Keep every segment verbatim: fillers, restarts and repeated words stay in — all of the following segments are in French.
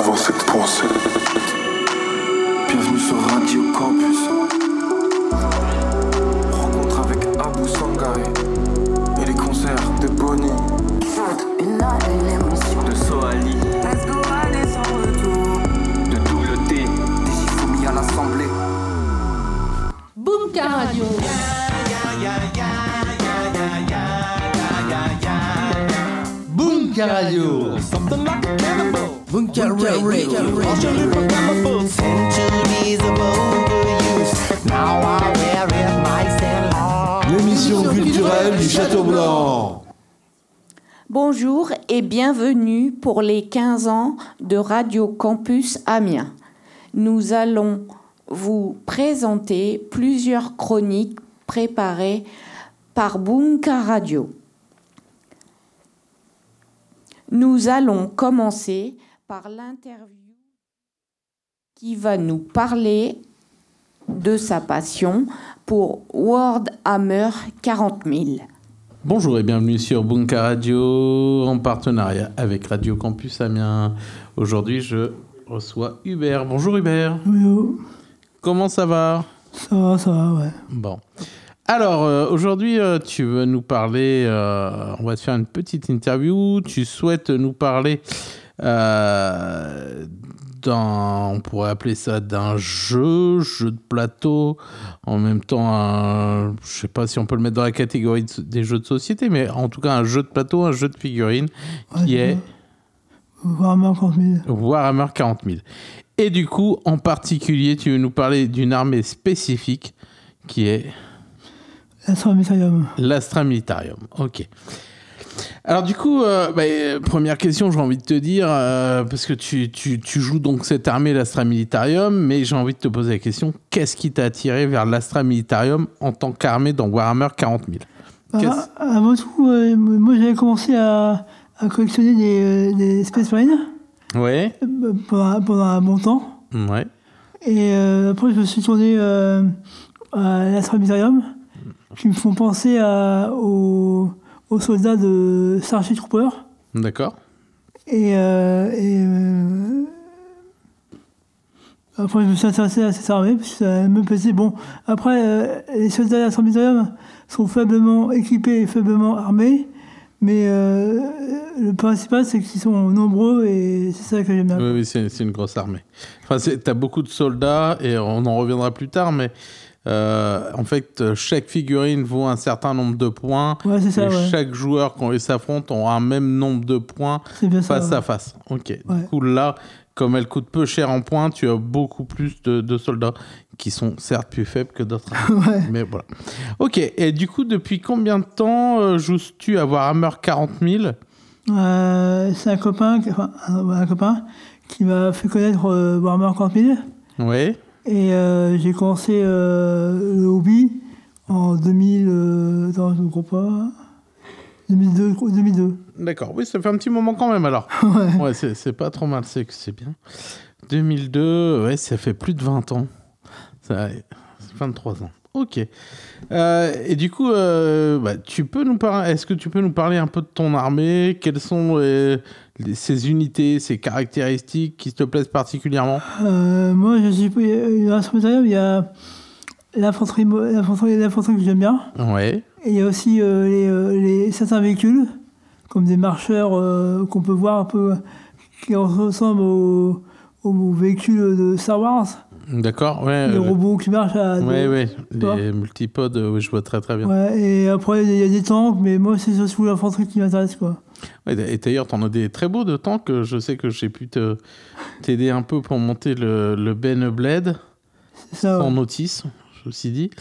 souvent cette pensée. Bienvenue sur Radio Campus. Rencontre avec Abou Sangaré et les concerts de Bonnie, de Soali, de Douloté, des Chifoumi à l'Assemblée. Bunker Radio. Bunker Radio. Bunker Radio. L'émission culturelle du Château Blanc. Bonjour et bienvenue pour les quinze ans de Radio Campus Amiens. Nous allons vous présenter plusieurs chroniques préparées par Bunker Radio. Nous allons commencer par l'interview qui va nous parler de sa passion pour Warhammer quarante mille. Bonjour et bienvenue sur Bunker Radio en partenariat avec Radio Campus Amiens. Aujourd'hui, je reçois Hubert. Bonjour Hubert. Bonjour. Comment ça va ? Ça va, ça va, ouais. Bon. Alors, euh, aujourd'hui, euh, tu veux nous parler... Euh, on va te faire une petite interview. Tu souhaites nous parler euh, d'un... On pourrait appeler ça d'un jeu, jeu de plateau. En même temps, un, je sais pas si on peut le mettre dans la catégorie de, des jeux de société, mais en tout cas, un jeu de plateau, un jeu de figurines qui ouais, est... Warhammer quarante mille. Warhammer quarante mille. Et du coup, en particulier, tu veux nous parler d'une armée spécifique qui est... L'Astra Militarium. L'Astra Militarium, ok. Alors du coup, euh, bah, première question, j'ai envie de te dire, euh, parce que tu, tu, tu joues donc cette armée, l'Astra Militarium, mais j'ai envie de te poser la question, qu'est-ce qui t'a attiré vers l'Astra Militarium en tant qu'armée dans Warhammer quarante mille ? Bah, avant tout, euh, moi j'avais commencé à, à collectionner des, des Space Marines. Ouais. Pendant, pendant un bon temps. Ouais. Et euh, après, je me suis tourné euh, à l'Astra Militarium, qui me font penser à, aux, aux soldats de Starship Troopers. D'accord. Et, euh, et euh, après, je me suis intéressé à cette armée, parce que ça me plaisait. Bon, après, euh, les soldats de l'Astra Militarium sont faiblement équipés et faiblement armés, mais euh, le principal, c'est qu'ils sont nombreux, et c'est ça que j'aime bien. Oui, oui, c'est, c'est une grosse armée. Enfin, c'est, t'as beaucoup de soldats, et on en reviendra plus tard, mais... Euh, en fait, chaque figurine vaut un certain nombre de points. Ouais, c'est ça, et ouais. chaque joueur, quand ils s'affrontent, aura un même nombre de points face ça, ouais. à face. Ok. Ouais. Du coup, là, comme elle coûte peu cher en points, tu as beaucoup plus de, de soldats qui sont certes plus faibles que d'autres. Ouais. Mais voilà. Ok. Et du coup, depuis combien de temps euh, joues-tu à Warhammer quarante mille ? euh, C'est un copain, enfin, un, un copain qui m'a fait connaître euh, Warhammer quarante mille. Oui. Et euh, j'ai commencé euh, le hobby en deux mille, euh, attends, je ne crois pas, deux mille deux, deux mille deux. D'accord, oui, ça fait un petit moment quand même alors. Ouais, ouais c'est, c'est pas trop mal, c'est, c'est bien. deux mille deux, ouais, ça fait plus de vingt ans. Ça, c'est vingt-trois ans. Ok. Euh, et du coup, euh, bah, tu peux nous par... est-ce que tu peux nous parler un peu de ton armée ? Quelles sont les, les, ses unités, ses caractéristiques qui te plaisent particulièrement ? euh, Moi, je suis dans l'Astra Militarium, il y a l'infanterie, l'infanterie, l'infanterie que j'aime bien. Ouais. Et il y a aussi euh, les, euh, les, certains véhicules, comme des marcheurs euh, qu'on peut voir un peu, qui ressemblent aux, aux véhicules de Star Wars. D'accord, ouais. Les euh, robots qui marchent à... Ouais, de, ouais, les multipodes, euh, oui, je vois très très bien. Ouais, et après, il y a des tanks, mais moi, c'est surtout l'infanterie qui m'intéresse, quoi. Ouais, et d'ailleurs, t'en as des très beaux de tanks. Je sais que j'ai pu te, t'aider un peu pour monter le, le Ben Blade. C'est ça, sans ouais. notice, ceci dit.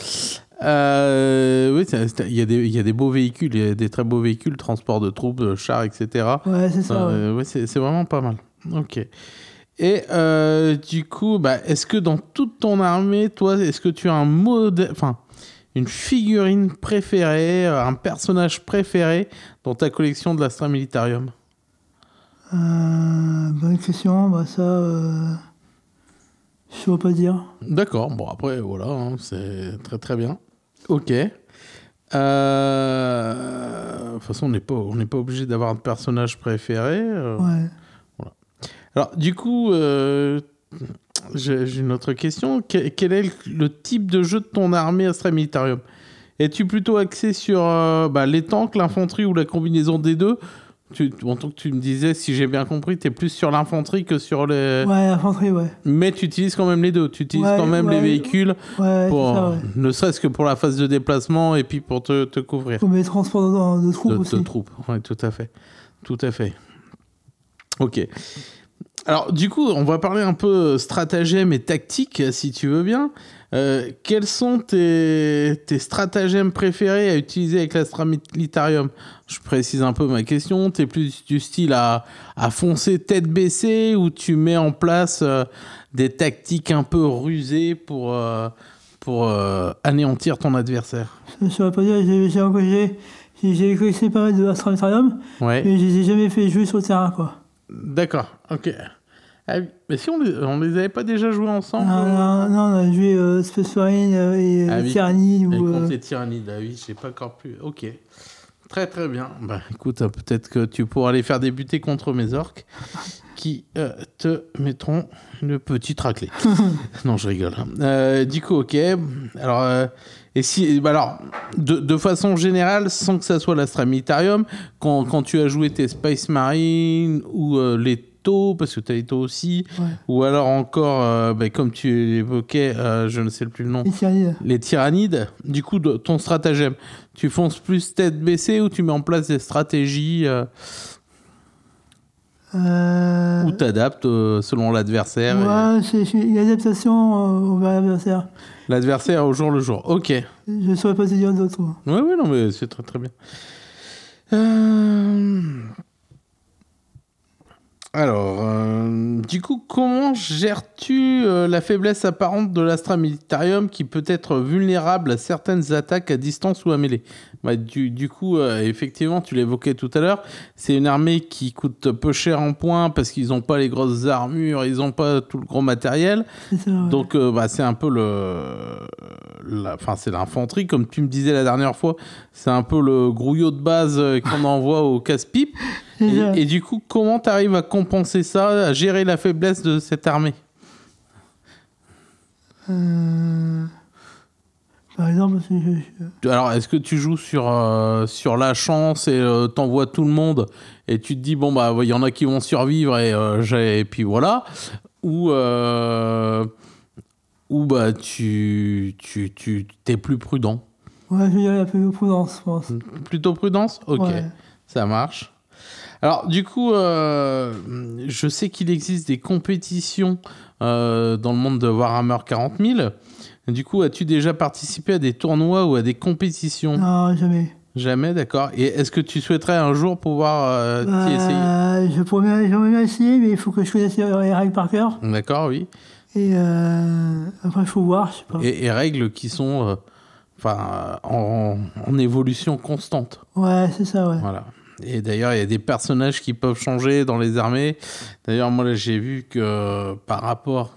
Euh, oui, il y, y a des beaux véhicules, il y a des très beaux véhicules, transport de troupes, chars, et cetera. Ouais, c'est ça, euh, ouais. ouais, c'est, c'est vraiment pas mal. Ok. Et euh, du coup, bah, est-ce que dans toute ton armée, toi, est-ce que tu as un modèle, enfin, une figurine préférée, un personnage préféré dans ta collection de l'Astra Militarium ? Euh, bonne question, bah ça, euh, je ne saurais pas dire. D'accord, bon après, voilà, hein, c'est très très bien. Ok. Euh... De toute façon, on n'est pas, on n'est pas obligé d'avoir un personnage préféré. Euh... Ouais. Voilà. Alors, du coup, euh, j'ai, j'ai une autre question. Quel, quel est le, le type de jeu de ton armée Astra Militarium ? Es-tu plutôt axé sur euh, bah, les tanks, l'infanterie ou la combinaison des deux ? Tu, en tant que tu me disais, si j'ai bien compris, tu es plus sur l'infanterie que sur les... Ouais, l'infanterie, ouais. Mais tu utilises quand même les deux. Tu utilises Ouais, quand même ouais, les véhicules, ouais, pour, c'est ça, ouais. ne serait-ce que pour la phase de déplacement et puis pour te, te couvrir. Pour mes transports de, de troupes de, aussi. De troupes, oui, tout à fait. Tout à fait. Ok. Alors, du coup, on va parler un peu stratagème et tactique, si tu veux bien. Euh, quels sont tes, tes stratagèmes préférés à utiliser avec l'Astra Militarium ? Je précise un peu ma question. Tu es plus du style à, à foncer tête baissée ou tu mets en place euh, des tactiques un peu rusées pour, euh, pour euh, anéantir ton adversaire ? Je ne saurais pas dire. J'ai, j'ai, j'ai, j'ai, j'ai collectionné pas mal de Astra Militarium, ouais. mais je les ai jamais fait jouer sur le terrain, quoi. D'accord, ok. Ah, mais si on les, on les avait pas déjà joués ensemble Non, euh... non, non, on a joué euh, Space Marine euh, et ah, euh, oui. Tyrannide. Et ou, contre euh... les Tyrannides, ah oui, j'ai pas encore pu. Ok. Très très bien. Bah écoute, peut-être que tu pourras les faire débuter contre mes orques qui euh, te mettront une petite raclée. Non, je rigole. Euh, du coup, ok. Alors, euh, et si, bah alors de, de façon générale, sans que ça soit l'Astra Militarium, quand, quand tu as joué tes Space Marine ou euh, les taux, parce que tu as les taux aussi, ouais. ou alors encore, euh, bah, comme tu l'évoquais, euh, je ne sais plus le nom, les Tyrannides. Les Tyrannides. Du coup, de, ton stratagème, tu fonces plus tête baissée ou tu mets en place des stratégies euh, euh... ou t'adaptes euh, selon l'adversaire Ouais, et... c'est, c'est une adaptation euh, au l'adversaire. L'adversaire au jour le jour. Ok. Je ne saurais pas te dire d'autres. Oui, oui, non, mais c'est très très bien. Euh... Alors, euh, du coup, comment gères-tu euh, la faiblesse apparente de l'Astra Militarium qui peut être vulnérable à certaines attaques à distance ou à mêlée ? Bah, du, du coup, euh, effectivement, tu l'évoquais tout à l'heure, c'est une armée qui coûte peu cher en points parce qu'ils n'ont pas les grosses armures, ils n'ont pas tout le gros matériel. C'est ça, ouais. Donc, euh, bah, c'est un peu le... La... Enfin, c'est l'infanterie, comme tu me disais la dernière fois, c'est un peu le grouillot de base qu'on envoie au casse-pipe. Et, et du coup, comment tu arrives à compenser ça, à gérer la faiblesse de cette armée ? euh... Par exemple, je, je... Alors, est-ce que tu joues sur, euh, sur la chance et euh, t'envoies tout le monde et tu te dis, bon, bah, il y en a qui vont survivre et, euh, j'ai... et puis voilà. Ou, euh... ou bah, tu, tu, tu t'es plus prudent ? Ouais, je dirais un peu de prudence, je pense. Plutôt prudence ? Ok, ouais. Ça marche. Alors, du coup, euh, je sais qu'il existe des compétitions euh, dans le monde de Warhammer quarante mille. Du coup, as-tu déjà participé à des tournois ou à des compétitions ? Non, jamais. Jamais, d'accord. Et est-ce que tu souhaiterais un jour pouvoir euh, bah, t'y essayer ? je pourrais, j'aimerais bien essayer, mais il faut que je connaisse les règles par cœur. D'accord, oui. Et euh, après, il faut voir, je sais pas. Et, et règles qui sont euh, enfin, en, en évolution constante. Ouais, c'est ça, ouais. Voilà. Et d'ailleurs, il y a des personnages qui peuvent changer dans les armées. D'ailleurs, moi, là, j'ai vu que euh, par rapport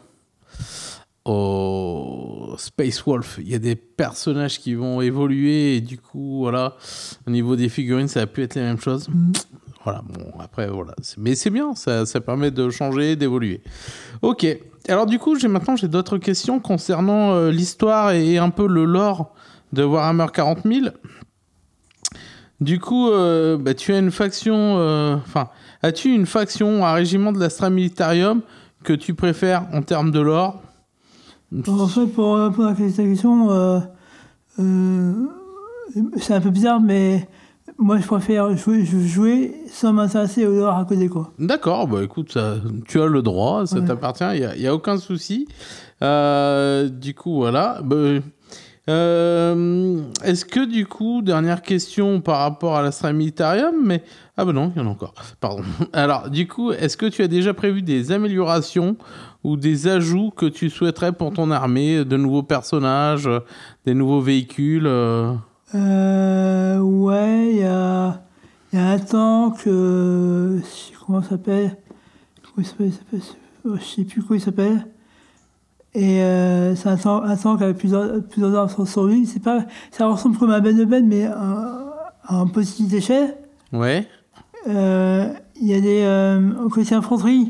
au Space Wolf, il y a des personnages qui vont évoluer. Et du coup, voilà, au niveau des figurines, ça va plus être les mêmes choses. Mm. Voilà, bon, après, voilà. C'est... Mais c'est bien, ça, ça permet de changer, d'évoluer. Ok. Alors, du coup, j'ai, maintenant, j'ai d'autres questions concernant euh, l'histoire et, et un peu le lore de Warhammer quarante mille. Du coup, euh, bah, tu as une faction... Enfin, euh, as-tu une faction, un régiment de l'Astra Militarium que tu préfères en termes de lore ? En fait, pour répondre à cette question, euh, euh, c'est un peu bizarre, mais moi, je préfère jouer, jouer sans m'intéresser au lore à côté, quoi. D'accord, bah écoute, ça, tu as le droit, ça ouais. t'appartient, il n'y a, a aucun souci. Euh, du coup, voilà... Bah, Euh, est-ce que du coup, dernière question par rapport à l'Astra Militarium, mais ah ben non, il y en a encore. Pardon. Alors du coup, est-ce que tu as déjà prévu des améliorations ou des ajouts que tu souhaiterais pour ton armée, de nouveaux personnages, des nouveaux véhicules euh... Euh, ouais, il y a, y a un tank, euh, comment ça s'appelle, comment il s'appelle, il s'appelle, je sais plus comment il s'appelle. Et euh, c'est un tank, un tank avec plusieurs, plusieurs armes sur lui. C'est pas, ça ressemble comme un Ben de Ben, mais à un petite échelle. Ouais. Il euh, y a des euh, côté infanterie,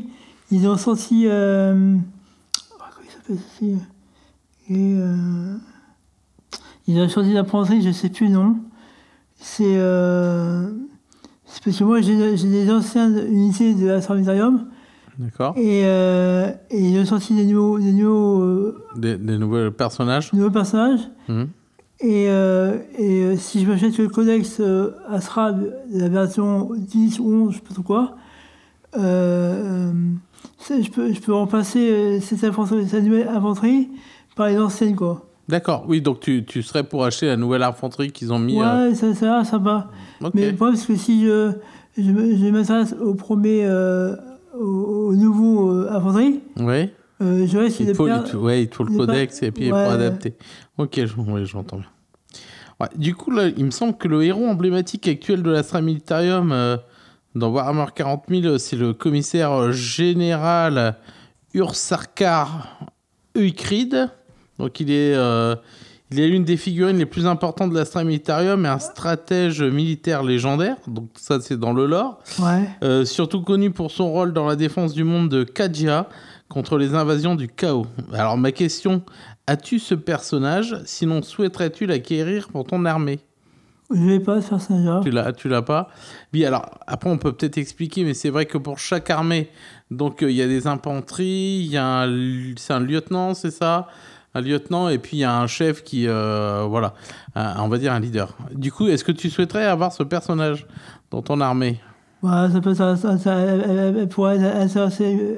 ils ont sorti... Euh, oh, comment il s'appelle ceci Et, euh, ils ont sorti d'apprenti, je ne sais plus le nom. C'est, euh, c'est parce que moi, j'ai, j'ai des anciennes unités de l'Astramilitarium. D'accord. Et, euh, et ils ont sorti des nouveaux... Des nouveaux, euh, des, des nouveaux personnages. Nouveaux personnages. Mmh. Et, euh, et euh, si je m'achète le codex euh, Astra de la version dix ou onze, je sais pas trop quoi, euh, euh, je, peux, je peux remplacer euh, cette, infanterie, cette nouvelle infanterie par les anciennes, quoi. D'accord, oui, donc tu, tu serais pour acheter la nouvelle infanterie qu'ils ont mis... Ouais, euh... ça, ça va, sympa. Okay. Mais le problème, c'est que si je, je, je m'intéresse au premier, euh, au, au nouveau euh, infanterie, oui. euh, je risque il de faut, perdre... il te, ouais, il te faut le codex pas... et puis ouais. pour adapter. Ok, je, ouais, j'entends bien. Ouais, du coup, là, il me semble que le héros emblématique actuel de l'Astramilitarium euh, dans Warhammer quarante mille, c'est le commissaire général Ursarkar Eucride. Donc, il est, euh, il est l'une des figurines les plus importantes de l'Astramilitarium et un stratège militaire légendaire. Donc, ça, c'est dans le lore. Ouais. Euh, surtout connu pour son rôle dans la défense du monde de Kadja contre les invasions du chaos. Alors, ma question... As-tu ce personnage? Sinon, souhaiterais-tu l'acquérir pour ton armée? Je vais pas ce personnage-là. Tu l'as, tu l'as pas? Oui, alors, après, on peut peut-être expliquer, mais c'est vrai que pour chaque armée, donc, il euh, y a des infanteries, il y a un, c'est un lieutenant, c'est ça? Un lieutenant, et puis il y a un chef qui, euh, voilà, un, on va dire un leader. Du coup, est-ce que tu souhaiterais avoir ce personnage dans ton armée? Ouais, ça peut ça, ça, ça, elle pourrait être assez...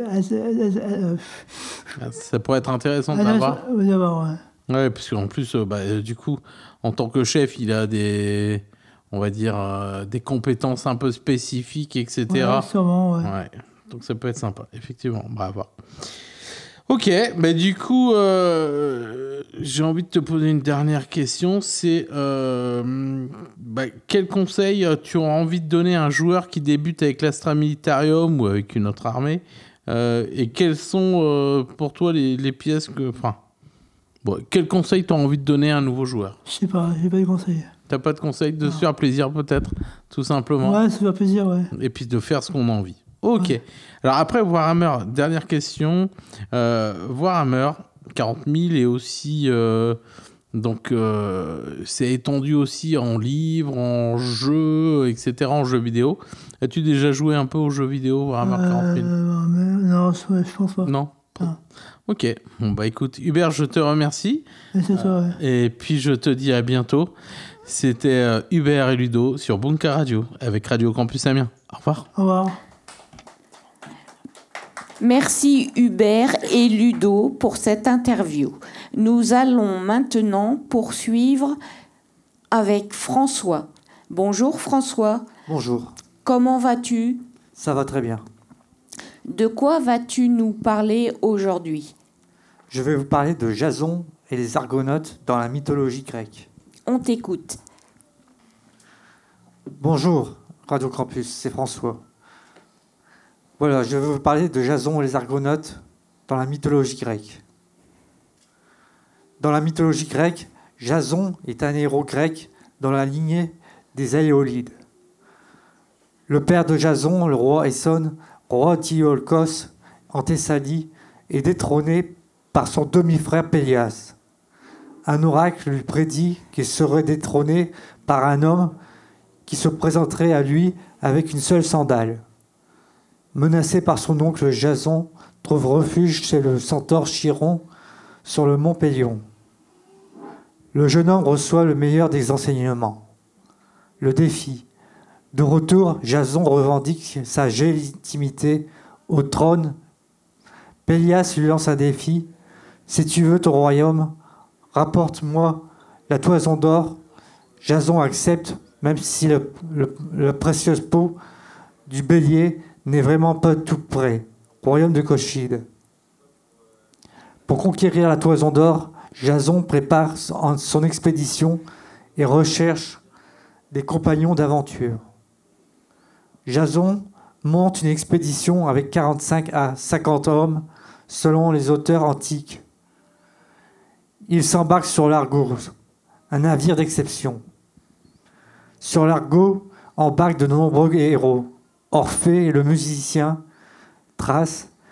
Ça pourrait être intéressant de l'avoir. Oui, d'abord, ouais. Ouais, parce qu'en plus, euh, bah, euh, du coup, en tant que chef, il a des, on va dire, euh, des compétences un peu spécifiques, et cetera. Ouais, sûrement, ouais. Ouais. Donc ça peut être sympa, effectivement. Bravo. Ok, bah, du coup, euh, j'ai envie de te poser une dernière question. C'est euh, bah, quel conseil tu auras envie de donner à un joueur qui débute avec l'Astramilitarium ou avec une autre armée euh, et quelles sont euh, pour toi les, les pièces que... Enfin, bon, quel conseil tu as envie de donner à un nouveau joueur? Je sais pas, j'ai pas de conseils. T'as pas de conseil de non. se faire plaisir peut-être, tout simplement? Ouais, se faire plaisir, ouais. Et puis de faire ce qu'on a envie. Ok. Ouais. Alors après Warhammer, dernière question. Euh, Warhammer quarante mille est aussi... Euh, donc euh, c'est étendu aussi en livres, en jeux, et cetera, en jeux vidéo. As-tu déjà joué un peu aux jeux vidéo Warhammer euh, quarante mille? Non, je pense pas. Non. Ah. Ok. Bon bah écoute, Hubert, je te remercie. Et c'est ça, ouais. Et puis je te dis à bientôt. C'était euh, Hubert et Ludo sur Bunker Radio avec Radio Campus Amiens. Au revoir. Au revoir. Merci Hubert et Ludo pour cette interview. Nous allons maintenant poursuivre avec François. Bonjour François. Bonjour. Comment vas-tu? Ça va très bien. De quoi vas-tu nous parler aujourd'hui? Je vais vous parler de Jason et les Argonautes dans la mythologie grecque. On t'écoute. Bonjour Radio Campus, c'est François. Voilà, je vais vous parler de Jason et les Argonautes dans la mythologie grecque. Dans la mythologie grecque, Jason est un héros grec dans la lignée des Éolides. Le père de Jason, le roi Essone, roi d'Iolcos en Thessalie, est détrôné par son demi-frère Pélias. Un oracle lui prédit qu'il serait détrôné par un homme qui se présenterait à lui avec une seule sandale. Menacé par son oncle Jason, trouve refuge chez le centaure Chiron sur le mont Pélion. Le jeune homme reçoit le meilleur des enseignements. Le défi. De retour, Jason revendique sa légitimité au trône. Pélias lui lance un défi. Si tu veux ton royaume, rapporte-moi la toison d'or. Jason accepte, même si le, le, le précieuse peau du bélier n'est vraiment pas tout près. Royaume de Colchide. Pour conquérir la toison d'or, Jason prépare son expédition et recherche des compagnons d'aventure. Jason monte une expédition avec quarante-cinq à cinquante hommes, selon les auteurs antiques. Il s'embarque sur l'Argo, un navire d'exception. Sur l'Argo embarquent de nombreux héros. Orphée, le musicien, Thrace,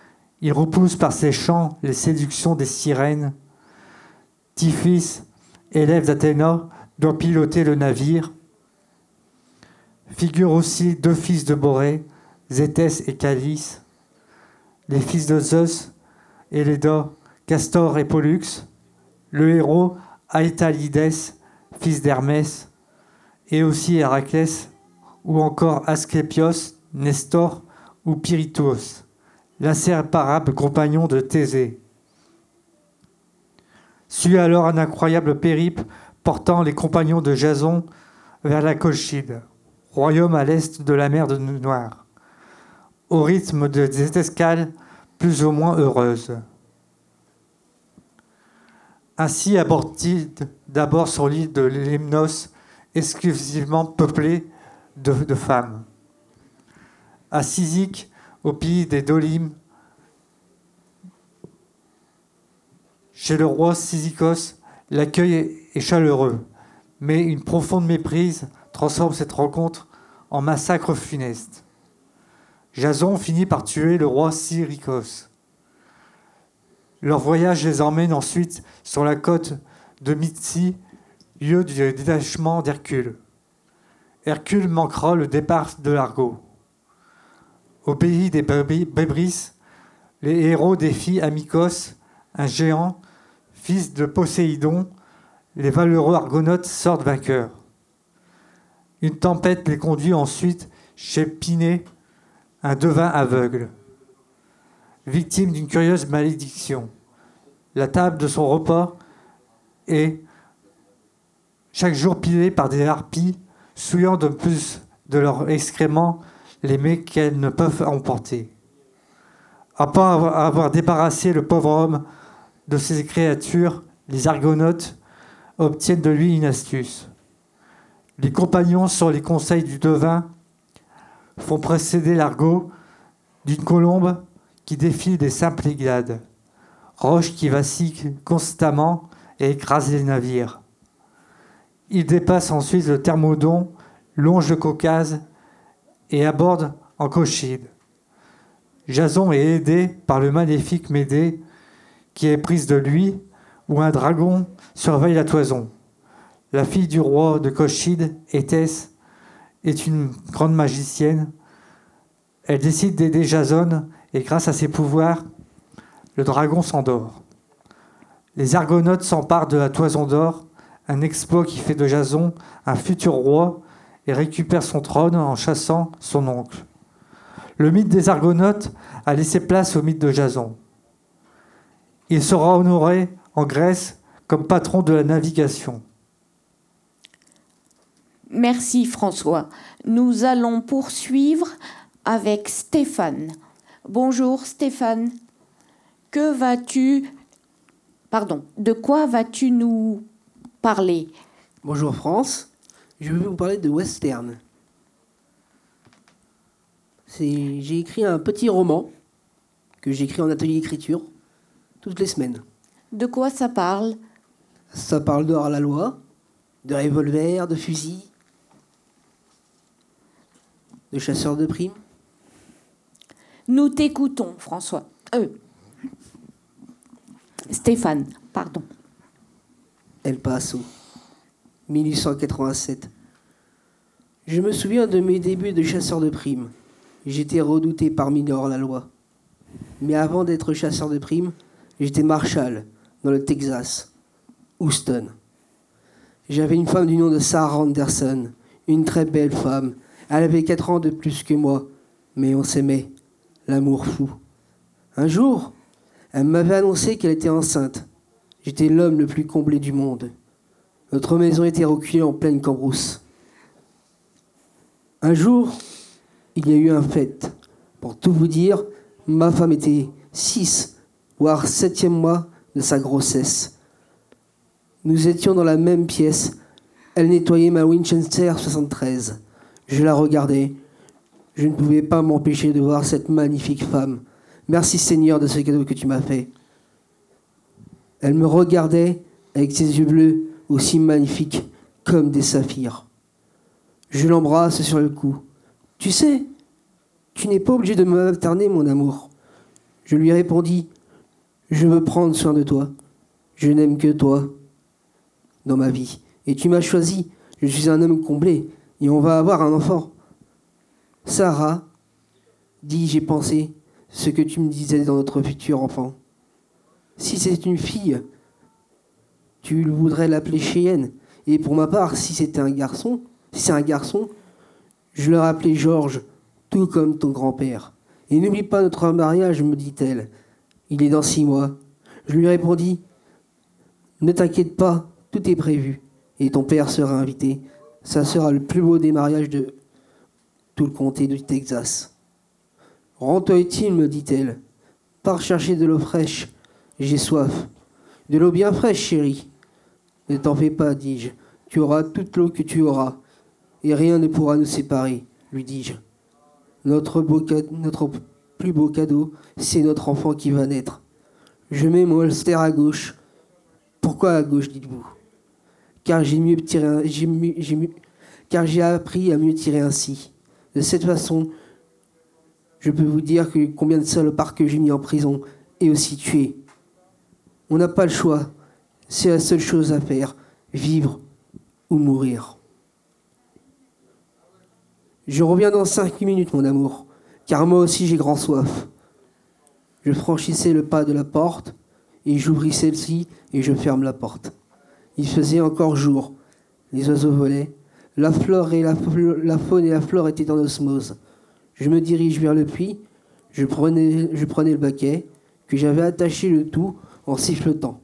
Il repousse par ses chants les séductions des sirènes. Tiphys, élève d'Athéna, doit piloter le navire. Figurent aussi deux fils de Borée, Zéthès et Calys, les fils de Zeus et Léda, Castor et Pollux, le héros Aétalides, fils d'Hermès, et aussi Héraclès, ou encore Asclépios, Nestor ou Pirithous, l'inséparable compagnon de Thésée. Suit alors un incroyable périple portant les compagnons de Jason vers la Colchide, royaume à l'est de la mer de Noire, au rythme de des escales plus ou moins heureuses. Ainsi aborde-t-il d'abord sur l'île de Lemnos, exclusivement peuplée de, de femmes. À Cyzique, au pays des Dolimes, chez le roi Cyzicos, l'accueil est chaleureux, mais une profonde méprise transforme cette rencontre en massacre funeste. Jason finit par tuer le roi Syricos. Leur voyage les emmène ensuite sur la côte de Mysie, lieu du détachement d'Hercule. Hercule manquera le départ de l'Argo. Au pays des Bébris, les héros défient Amycos, un géant, fils de Poséidon. Les valeureux argonautes sortent vainqueurs. Une tempête les conduit ensuite chez Pinée, un devin aveugle, victime d'une curieuse malédiction. La table de son repas est chaque jour pilée par des harpies, souillant de plus de leurs excréments les mets qu'elles ne peuvent emporter. Après avoir débarrassé le pauvre homme de ces créatures, les argonautes obtiennent de lui une astuce. Les compagnons, sur les conseils du devin, font précéder l'Argo d'une colombe qui défile des simples Pléiades, roche qui vacille constamment et écrase les navires. Ils dépassent ensuite le Thermodon, longent le Caucase et abordent en Colchide. Jason est aidé par le maléfique Médée qui est prise de lui, où un dragon surveille la toison. La fille du roi de Colchide, Éthès, est une grande magicienne. Elle décide d'aider Jason et grâce à ses pouvoirs, le dragon s'endort. Les Argonautes s'emparent de la toison d'or, un exploit qui fait de Jason un futur roi et récupère son trône en chassant son oncle. Le mythe des Argonautes a laissé place au mythe de Jason. Il sera honoré en Grèce comme patron de la navigation. Merci François. Nous allons poursuivre avec Stéphane. Bonjour Stéphane. Que vas-tu... Pardon, de quoi vas-tu nous parler ? Bonjour France. Je vais vous parler de western. C'est... J'ai écrit un petit roman que j'écris en atelier d'écriture toutes les semaines. De quoi ça parle ? Ça parle de hors-la-loi, de revolver, de fusil, de chasseurs de primes. Nous t'écoutons, François. Euh. Stéphane, pardon. El Paso, mille huit cent quatre-vingt-sept. Je me souviens de mes débuts de chasseur de primes. J'étais redouté parmi les hors-la-loi. Mais avant d'être chasseur de primes, j'étais marshal dans le Texas, Houston. J'avais une femme du nom de Sarah Anderson, une très belle femme. Elle avait quatre ans de plus que moi, mais on s'aimait, l'amour fou. Un jour, elle m'avait annoncé qu'elle était enceinte. J'étais l'homme le plus comblé du monde. Notre maison était reculée en pleine cambrousse. Un jour, il y a eu un fête. Pour tout vous dire, ma femme était six, voire septième mois de sa grossesse. Nous étions dans la même pièce. Elle nettoyait ma Winchester soixante-treize. Je la regardais. Je ne pouvais pas m'empêcher de voir cette magnifique femme. Merci Seigneur de ce cadeau que tu m'as fait. Elle me regardait avec ses yeux bleus aussi magnifiques comme des saphirs. Je l'embrasse sur le cou. Tu sais, tu n'es pas obligé de me materner, mon amour. Je lui répondis, je veux prendre soin de toi. Je n'aime que toi dans ma vie. Et tu m'as choisi. Je suis un homme comblé et on va avoir un enfant. Sarah, dis, j'ai pensé ce que tu me disais dans notre futur enfant. Si c'est une fille, tu voudrais l'appeler Cheyenne. Et pour ma part, si c'était un garçon, si c'est un garçon, je le rappelais Georges, tout comme ton grand-père. Et n'oublie pas notre mariage, me dit-elle. Il est dans six mois. Je lui répondis, ne t'inquiète pas, tout est prévu. Et ton père sera invité. Ça sera le plus beau des mariages de tout le comté du Texas. Rends-toi utile, me dit-elle. Pars chercher de l'eau fraîche. J'ai soif. De l'eau bien fraîche, chérie. Ne t'en fais pas, dis-je. Tu auras toute l'eau que tu auras. Et rien ne pourra nous séparer, lui dis-je. Notre, beau ca- notre plus beau cadeau, c'est notre enfant qui va naître. Je mets mon holster à gauche. Pourquoi à gauche, dites-vous? Car j'ai mieux tiré, un- j'ai mieux- j'ai mieux- car j'ai appris à mieux tirer ainsi. De cette façon, je peux vous dire que combien de salopards que j'ai mis en prison et aussi tués. On n'a pas le choix. C'est la seule chose à faire, vivre ou mourir. Je reviens dans cinq minutes, mon amour, car moi aussi j'ai grand soif. Je franchissais le pas de la porte, et j'ouvris celle-ci, et je ferme la porte. Il faisait encore jour. Les oiseaux volaient. La flore et la, la faune et la flore étaient en osmose. Je me dirige vers le puits. Je prenais, je prenais le baquet, que j'avais attaché le tout en sifflotant.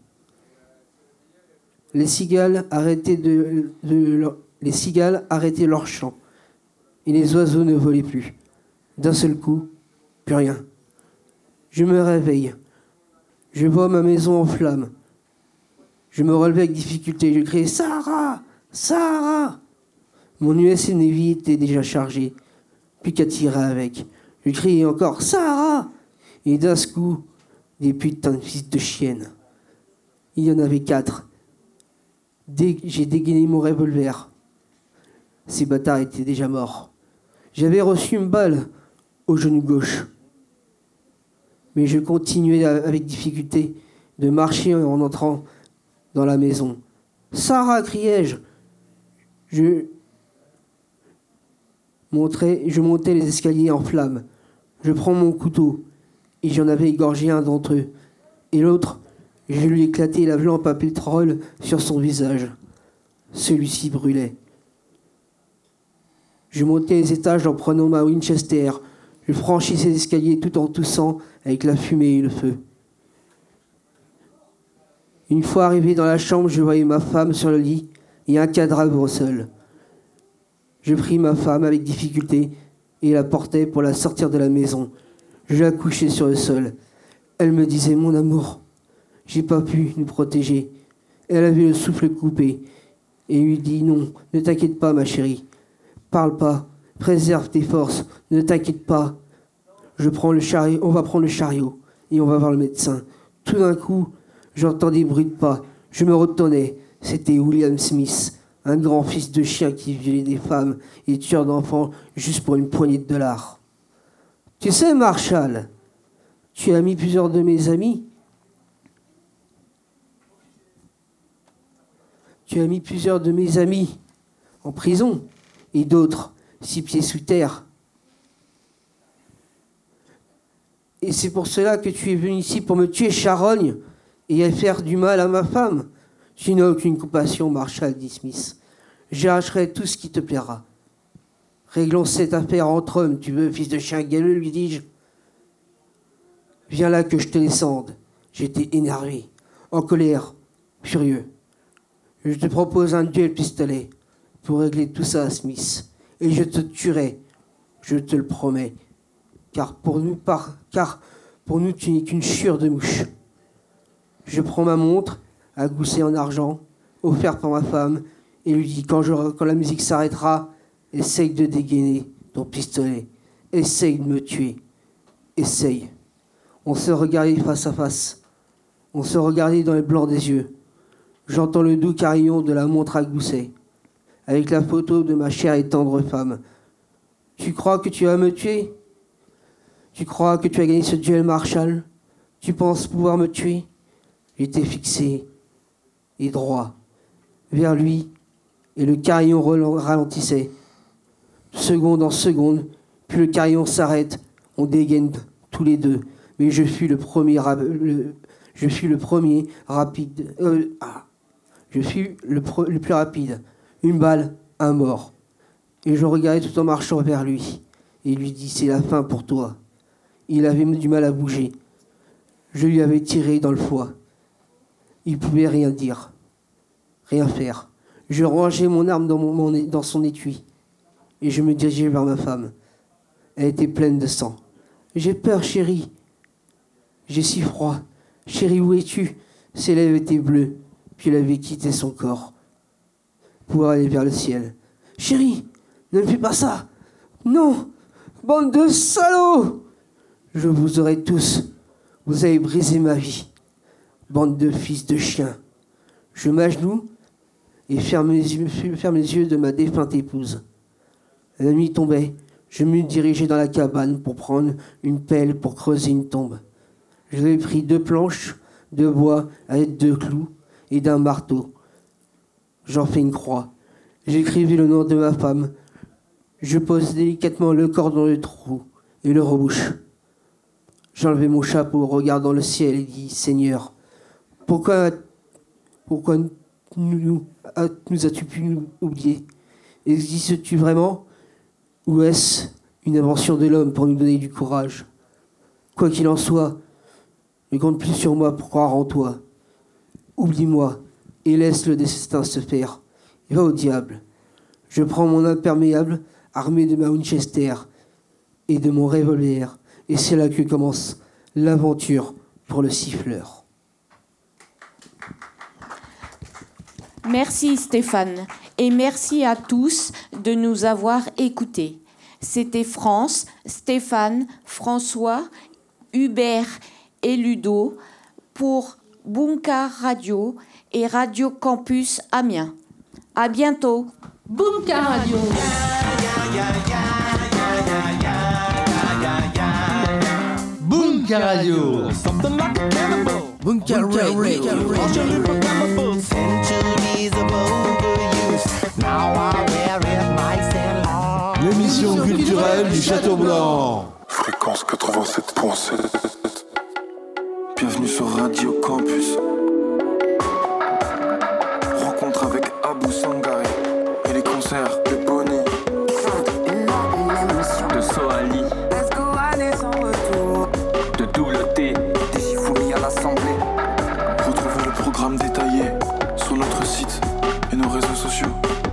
Les cigales arrêtaient, de, de leur, les cigales arrêtaient leur chant. Et les oiseaux ne volaient plus. D'un seul coup, plus rien. Je me réveille. Je vois ma maison en flammes. Je me relevais avec difficulté. Je criais « Sarah! Sarah !» Mon U S Navy était déjà chargé. Plus qu'à tirer avec. Je criais encore « Sarah !» Et d'un coup, des putains de fils de chiennes. Il y en avait quatre. Dès que j'ai dégainé mon revolver, ces bâtards étaient déjà morts. J'avais reçu une balle au genou gauche. Mais je continuais avec difficulté de marcher en entrant dans la maison. « Sarah !» criai-je. Je montais, je montais les escaliers en flammes. Je prends mon couteau, et j'en avais égorgé un d'entre eux. Et l'autre, je lui éclatai la lampe à pétrole sur son visage. Celui-ci brûlait. Je montais les étages en prenant ma Winchester. Je franchissais les escaliers tout en toussant avec la fumée et le feu. Une fois arrivé dans la chambre, je voyais ma femme sur le lit et un cadavre au sol. Je pris ma femme avec difficulté et la portai pour la sortir de la maison. Je la couchai sur le sol. Elle me disait « Mon amour, j'ai pas pu nous protéger. » Elle avait le souffle coupé et lui dit « Non, ne t'inquiète pas, ma chérie. Parle pas, préserve tes forces, ne t'inquiète pas. Je prends le chariot, on va prendre le chariot et on va voir le médecin. » Tout d'un coup, j'entends des bruits de pas. Je me retournais. C'était William Smith, un grand fils de chien qui violait des femmes et tueur d'enfants juste pour une poignée de dollars. Tu sais, Marshall, tu as mis plusieurs de mes amis. Tu as mis plusieurs de mes amis en prison et d'autres six pieds sous terre. Et c'est pour cela que tu es venu ici pour me tuer, charogne, et à faire du mal à ma femme. Tu n'as aucune compassion, Marshall, dit Smith. J'arracherai tout ce qui te plaira. Réglons cette affaire entre hommes, tu veux, fils de chien galeux, lui dis-je. Viens là que je te descende. J'étais énervé, en colère, furieux. Je te propose un duel pistolet pour régler tout ça, Smith. Et je te tuerai, je te le promets. Car pour nous, par, car pour nous tu n'es qu'une chure de mouche. Je prends ma montre, à gousset en argent, offerte par ma femme, et lui dis, quand, je, quand la musique s'arrêtera, essaye de dégainer ton pistolet. Essaye de me tuer. Essaye. On se regardait face à face. On se regardait dans les blancs des yeux. J'entends le doux carillon de la montre à gousset, avec la photo de ma chère et tendre femme. Tu crois que tu vas me tuer ? Tu crois que tu as gagné ce duel, Marshall ? Tu penses pouvoir me tuer? J'étais fixé et droit vers lui, et le carillon ralentissait. Seconde en seconde, puis le carillon s'arrête. On dégaine tous les deux. Mais je fus le premier, le, je fus le premier rapide. Euh, ah, je fus le, pro, le plus rapide. Une balle, un mort. Et je regardais tout en marchant vers lui. Et lui dis, c'est la fin pour toi. Il avait du mal à bouger. Je lui avais tiré dans le foie. Il pouvait rien dire, rien faire. Je rangeais mon arme dans, mon, mon, dans son étui. Et je me dirigeais vers ma femme. Elle était pleine de sang. J'ai peur, chérie. J'ai si froid. Chérie, où es-tu? Ses lèvres étaient bleues, puis elle avait quitté son corps pour aller vers le ciel. Chérie, ne me fais pas ça. Non, bande de salauds. Je vous aurai tous. Vous avez brisé ma vie. Bande de fils de chiens. Je m'agenouille et ferme les yeux, ferme les yeux de ma défunte épouse. La nuit tombait. Je me dirigeais dans la cabane pour prendre une pelle pour creuser une tombe. J'avais pris deux planches de bois avec deux clous et d'un marteau. J'en fais une croix. J'écrivis le nom de ma femme. Je pose délicatement le corps dans le trou et le rebouche. J'enlevai mon chapeau, regardant le ciel et dis, Seigneur, pourquoi, pourquoi nous, nous, nous as-tu pu nous oublier? Existes-tu vraiment? Ou est-ce une invention de l'homme pour nous donner du courage? Quoi qu'il en soit, ne compte plus sur moi pour croire en toi. Oublie-moi et laisse le destin se faire. Et va au diable. Je prends mon imperméable, armé de ma Winchester et de mon revolver, et c'est là que commence l'aventure pour le siffleur. Merci Stéphane, et merci à tous de nous avoir écoutés. C'était France, Stéphane, François, Hubert et Ludo pour Bunka Radio et Radio Campus Amiens. À bientôt. Bunka Radio. Bunka Radio. Bunka Radio. L'émission culturelle du Château Blanc. Fréquence quatre-vingt-sept point sept. Bienvenue sur Radio Campus. Rencontre avec Abou Sangai et les concerts de Bonnie, de Soali, de Double T, des Chifouri à l'Assemblée. Retrouvez le programme détaillé sur notre site et nos réseaux sociaux.